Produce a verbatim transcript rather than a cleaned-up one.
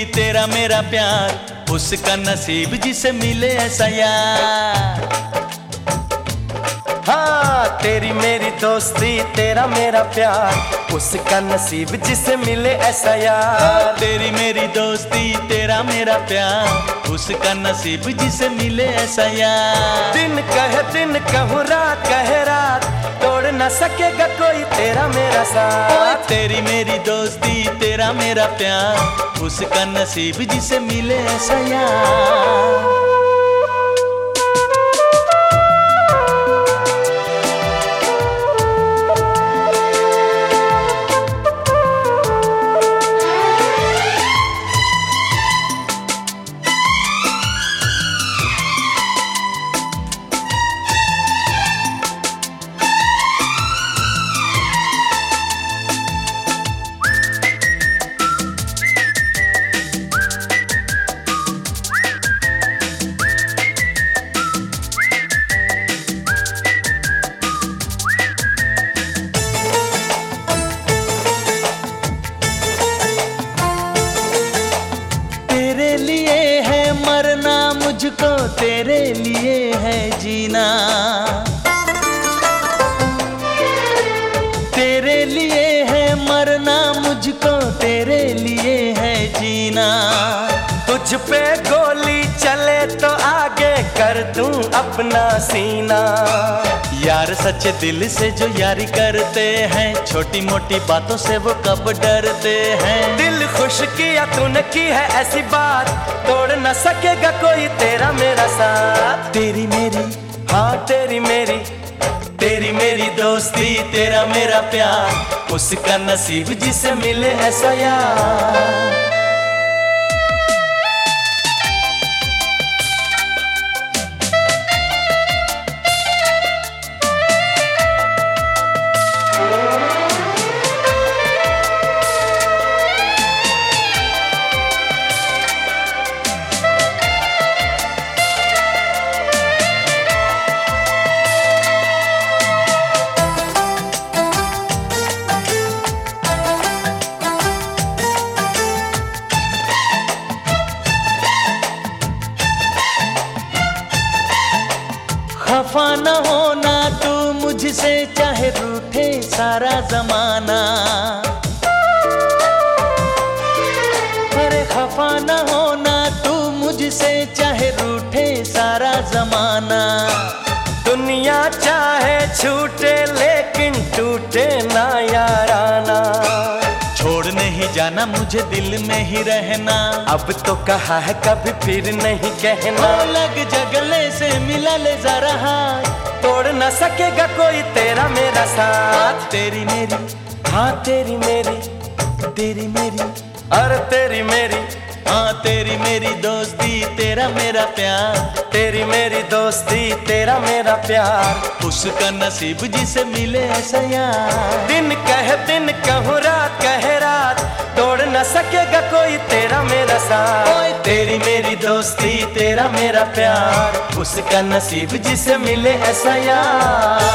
तेरा मेरा प्यार, उसका नसीब जिसे मिले ऐसा यार। हाँ, तेरी मेरी दोस्ती तेरा मेरा प्यार, उसका नसीब जिसे मिले ऐसा यार। तेरी मेरी दोस्ती तेरा मेरा प्यार, उसका नसीब जिसे मिले ऐसा यार। दिन कहे दिन कहूँ रात कहे रात, तोड़ न सकेगा कोई तेरा मेरा साथ। तेरी मेरी दोस्ती तेरा मेरा प्यार, उसका नसीब जिसे मिले ऐसा यार। तेरे लिए है मरना, मुझको तेरे लिए है जीना। तेरे लिए है मरना, मुझको तेरे लिए है जीना। तुझ पे गोली चले तो आगे कर दूं अपना सीना। यार सच्चे दिल से जो यारी करते हैं, छोटी मोटी बातों से वो कब डरते हैं। दिल खुश किया तूने की है ऐसी बात, तोड़ न सकेगा कोई तेरा मेरा साथ। तेरी मेरी हाँ तेरी मेरी तेरी मेरी दोस्ती तेरा मेरा प्यार, उसका नसीब जिसे मिले ऐसा यार। खफा न होना तू मुझसे, चाहे रूठे सारा जमाना। अरे खफा न होना तू मुझसे, चाहे रूठे सारा जमाना। दुनिया चाहे छूटे लेकिन टूटे ना याराना। छोड़ नहीं जाना मुझे दिल में ही रहना, अब तो कहा है कभी फिर नहीं कहना। लग जगले से मिला ले जरा हाथ, तोड़ न सकेगा कोई तेरा मेरा साथ। तेरी मेरी हाँ तेरी मेरी तेरी मेरी अरे तेरी मेरी हाँ तेरी मेरी दोस्ती तेरा मेरा प्यार। तेरी मेरी दोस्ती तेरा मेरा प्यार, उसका नसीब जिसे मिले ऐसा यार। दिन कहे दिन कहूँ रात कहे रात, तोड़ न सकेगा कोई तेरा मेरा साथ। तेरी मेरी दोस्ती तेरा मेरा प्यार, उसका नसीब जिसे मिले ऐसा यार।